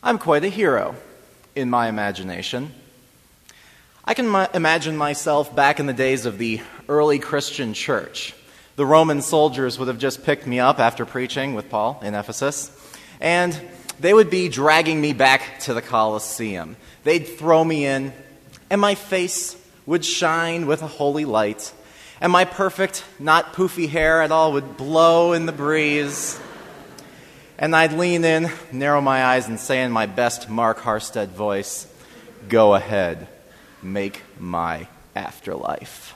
I'm quite a hero in my imagination. I can imagine myself back in the days of the early Christian church. The Roman soldiers would have just picked me up after preaching with Paul in Ephesus, and they would be dragging me back to the Colosseum. They'd throw me in, and my face would shine with a holy light, and my perfect, not poofy hair at all would blow in the breeze. And I'd lean in, narrow my eyes, and say in my best Mark Harstead voice, "Go ahead, make my afterlife."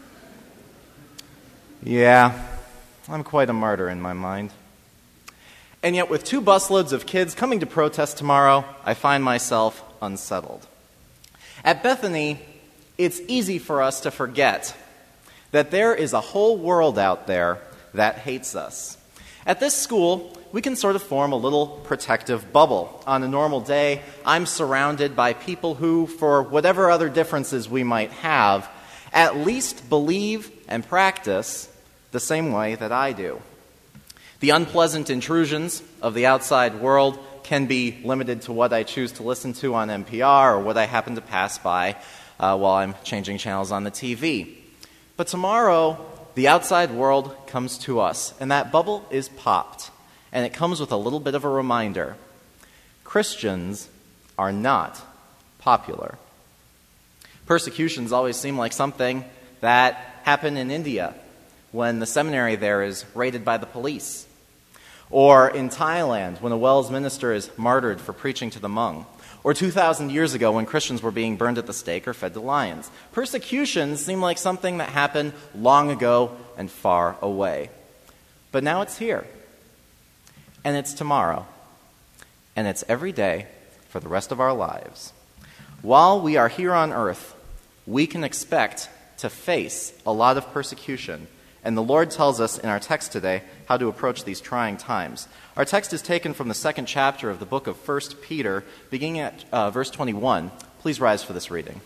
Yeah, I'm quite a martyr in my mind. And yet with 2 busloads of kids coming to protest tomorrow, I find myself unsettled. At Bethany, it's easy for us to forget that there is a whole world out there that hates us. At this school, we can sort of form a little protective bubble. On a normal day, I'm surrounded by people who, for whatever other differences we might have, at least believe and practice the same way that I do. The unpleasant intrusions of the outside world can be limited to what I choose to listen to on NPR or what I happen to pass by while I'm changing channels on the TV. But tomorrow, the outside world comes to us, and that bubble is popped. And it comes with a little bit of a reminder. Christians are not popular. Persecutions always seem like something that happened in India when the seminary there is raided by the police. Or in Thailand when a WELS minister is martyred for preaching to the Hmong. Or 2,000 years ago when Christians were being burned at the stake or fed to lions. Persecutions seem like something that happened long ago and far away. But now it's here. And it's tomorrow. And it's every day for the rest of our lives. While we are here on earth, we can expect to face a lot of persecution. And the Lord tells us in our text today how to approach these trying times. Our text is taken from the 2nd chapter of the book of 1 Peter, beginning at verse 21. Please rise for this reading.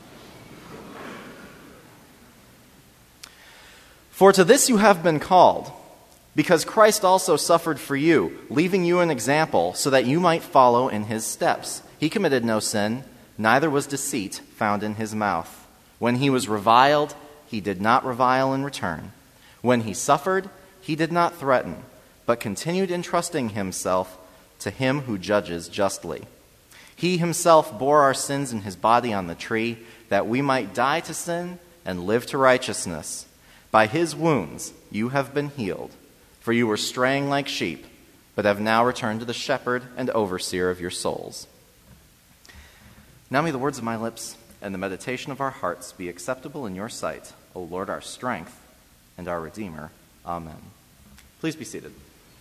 "For to this you have been called, because Christ also suffered for you, leaving you an example, so that you might follow in his steps. He committed no sin, neither was deceit found in his mouth. When he was reviled, he did not revile in return. When he suffered, he did not threaten, but continued entrusting himself to him who judges justly. He himself bore our sins in his body on the tree, that we might die to sin and live to righteousness. By his wounds you have been healed. For you were straying like sheep, but have now returned to the shepherd and overseer of your souls." Now may the words of my lips and the meditation of our hearts be acceptable in your sight, O Lord, our strength and our Redeemer. Amen. Please be seated.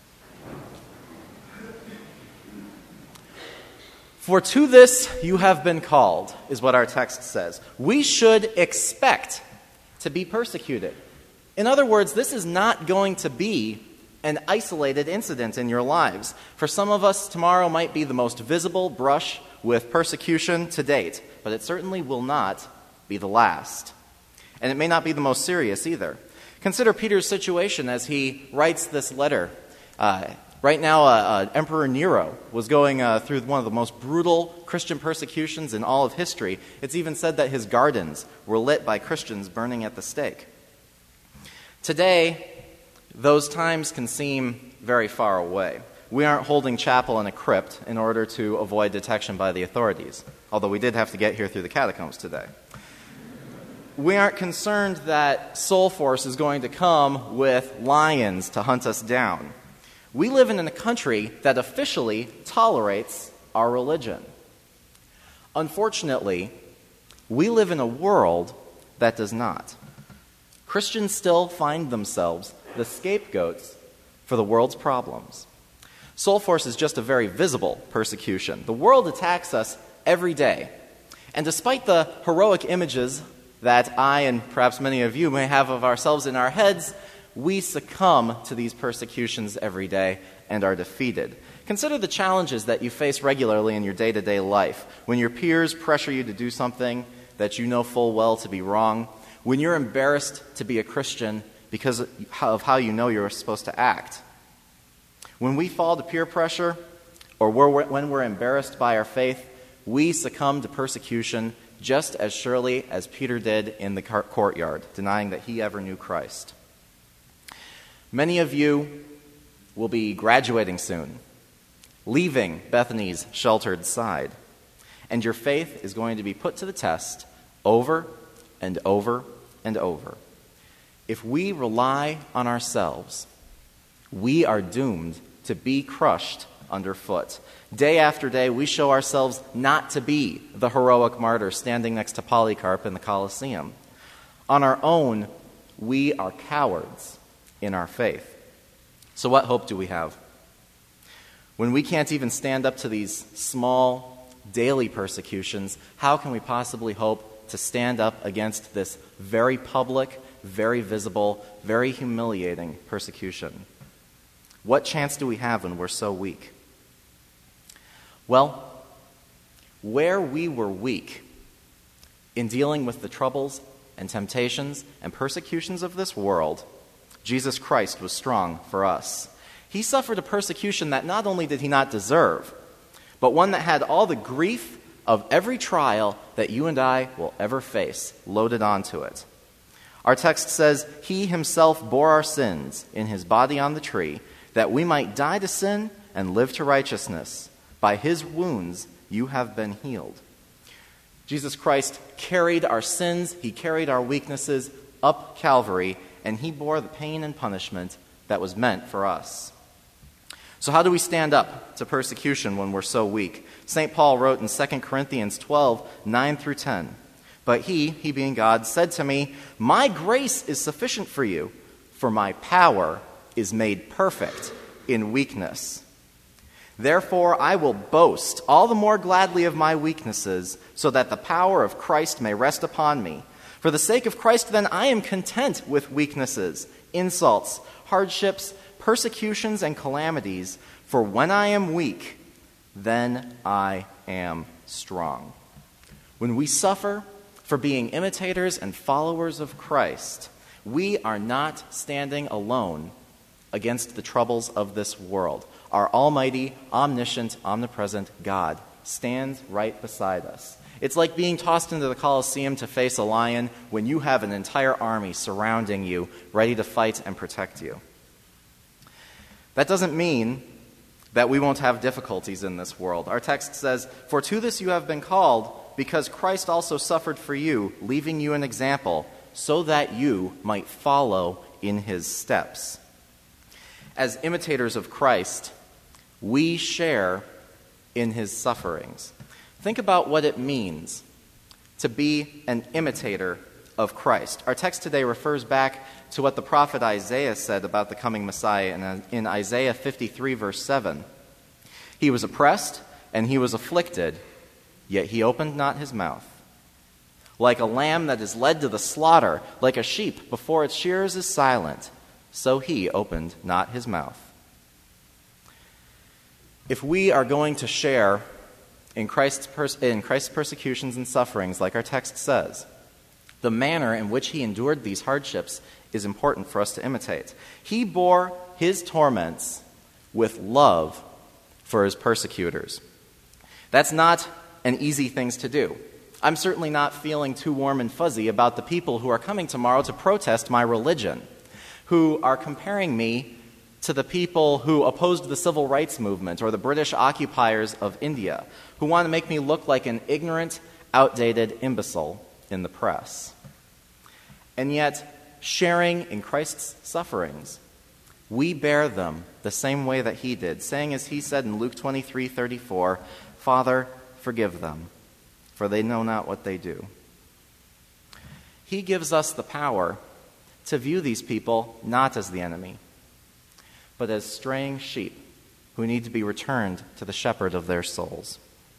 "For to this you have been called," is what our text says. We should expect to be persecuted. In other words, this is not going to be an isolated incident in your lives. For some of us, tomorrow might be the most visible brush with persecution to date, but it certainly will not be the last. And it may not be the most serious either. Consider Peter's situation as he writes this letter. Right now, Emperor Nero was going through one of the most brutal Christian persecutions in all of history. It's even said that his gardens were lit by Christians burning at the stake. Today, those times can seem very far away. We aren't holding chapel in a crypt in order to avoid detection by the authorities, although we did have to get here through the catacombs today. We aren't concerned that Soul Force is going to come with lions to hunt us down. We live in a country that officially tolerates our religion. Unfortunately, we live in a world that does not. Christians still find themselves the scapegoats for the world's problems. Soul Force is just a very visible persecution. The world attacks us every day. And despite the heroic images that I and perhaps many of you may have of ourselves in our heads, we succumb to these persecutions every day and are defeated. Consider the challenges that you face regularly in your day-to-day life. When your peers pressure you to do something that you know full well to be wrong. When you're embarrassed to be a Christian because of how you know you're supposed to act. When we fall to peer pressure, or when we're embarrassed by our faith, we succumb to persecution just as surely as Peter did in the courtyard, denying that he ever knew Christ. Many of you will be graduating soon, leaving Bethany's sheltered side, and your faith is going to be put to the test over and over and over. If we rely on ourselves, we are doomed to be crushed underfoot. Day after day, we show ourselves not to be the heroic martyr standing next to Polycarp in the Colosseum. On our own, we are cowards in our faith. So what hope do we have? When we can't even stand up to these small, daily persecutions, how can we possibly hope to stand up against this very public, very visible, very humiliating persecution? What chance do we have when we're so weak? Well, where we were weak in dealing with the troubles and temptations and persecutions of this world, Jesus Christ was strong for us. He suffered a persecution that not only did he not deserve, but one that had all the grief of every trial that you and I will ever face loaded onto it. Our text says, "He himself bore our sins in his body on the tree, that we might die to sin and live to righteousness. By his wounds you have been healed." Jesus Christ carried our sins, he carried our weaknesses up Calvary, and he bore the pain and punishment that was meant for us. So how do we stand up to persecution when we're so weak? St. Paul wrote in 2 Corinthians 12, 9 through 10, "But he being God, said to me, 'My grace is sufficient for you, for my power is made perfect in weakness. Therefore I will boast all the more gladly of my weaknesses, so that the power of Christ may rest upon me. For the sake of Christ, then, I am content with weaknesses, insults, hardships, persecutions, and calamities. For when I am weak, then I am strong.'" When we suffer for being imitators and followers of Christ, we are not standing alone against the troubles of this world. Our almighty, omniscient, omnipresent God stands right beside us. It's like being tossed into the Colosseum to face a lion when you have an entire army surrounding you, ready to fight and protect you. That doesn't mean that we won't have difficulties in this world. Our text says, "For to this you have been called, because Christ also suffered for you, leaving you an example, so that you might follow in his steps." As imitators of Christ, we share in his sufferings. Think about what it means to be an imitator of Christ. Our text today refers back to what the prophet Isaiah said about the coming Messiah in Isaiah 53, verse 7. "He was oppressed and he was afflicted, yet he opened not his mouth. Like a lamb that is led to the slaughter, like a sheep before its shearers is silent, so he opened not his mouth." If we are going to share in Christ's persecutions and sufferings, like our text says, the manner in which he endured these hardships is important for us to imitate. He bore his torments with love for his persecutors. That's not an easy thing to do. I'm certainly not feeling too warm and fuzzy about the people who are coming tomorrow to protest my religion, who are comparing me to the people who opposed the civil rights movement or the British occupiers of India, who want to make me look like an ignorant, outdated imbecile in the press. And yet, sharing in Christ's sufferings, we bear them the same way that he did, saying as he said in Luke 23:34, "Father, forgive them, for they know not what they do." He gives us the power to view these people not as the enemy, but as straying sheep who need to be returned to the shepherd of their souls.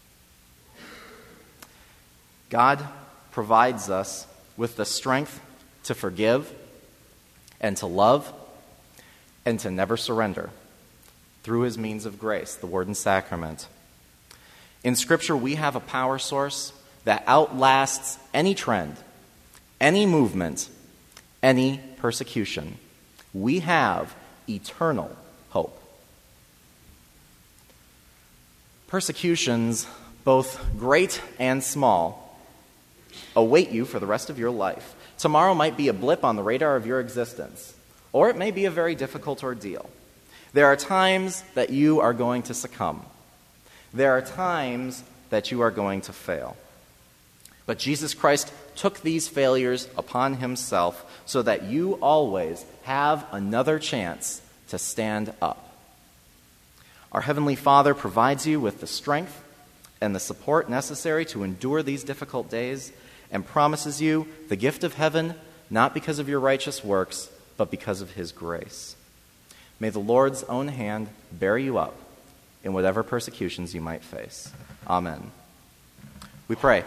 God provides us with the strength to forgive and to love and to never surrender through his means of grace, the Word and Sacrament. In Scripture, we have a power source that outlasts any trend, any movement, any persecution. We have eternal hope. Persecutions, both great and small, await you for the rest of your life. Tomorrow might be a blip on the radar of your existence, or it may be a very difficult ordeal. There are times that you are going to succumb. There are times that you are going to fail. But Jesus Christ took these failures upon himself so that you always have another chance to stand up. Our Heavenly Father provides you with the strength and the support necessary to endure these difficult days and promises you the gift of heaven, not because of your righteous works, but because of his grace. May the Lord's own hand bear you up in whatever persecutions you might face. Amen. We pray.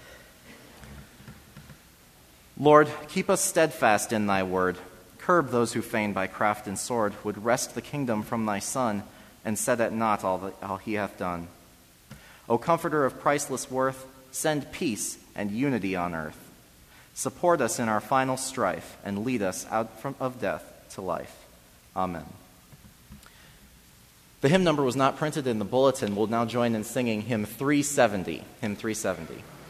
Lord, keep us steadfast in thy word. Curb those who fain by craft and sword would wrest the kingdom from thy Son and set at naught all he hath done. O Comforter of priceless worth, send peace and unity on earth. Support us in our final strife and lead us out of death to life. Amen. The hymn number was not printed in the bulletin. We'll now join in singing hymn 370. Hymn 370.